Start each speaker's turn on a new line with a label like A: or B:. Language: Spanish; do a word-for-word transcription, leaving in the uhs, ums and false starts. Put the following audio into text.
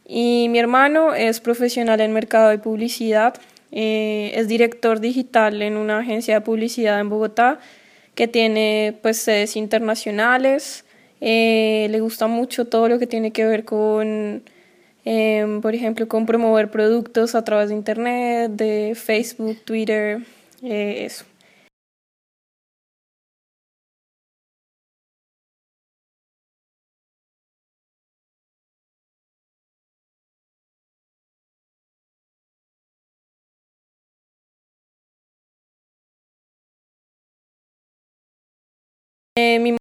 A: Y mi hermano es profesional en mercado de publicidad, eh, es director digital en una agencia de publicidad en Bogotá que tiene pues sedes internacionales. Eh, le gusta mucho todo lo que tiene que ver con, em, por ejemplo, con promover productos a través de internet, de Facebook, Twitter, eh, eso. Eh, mi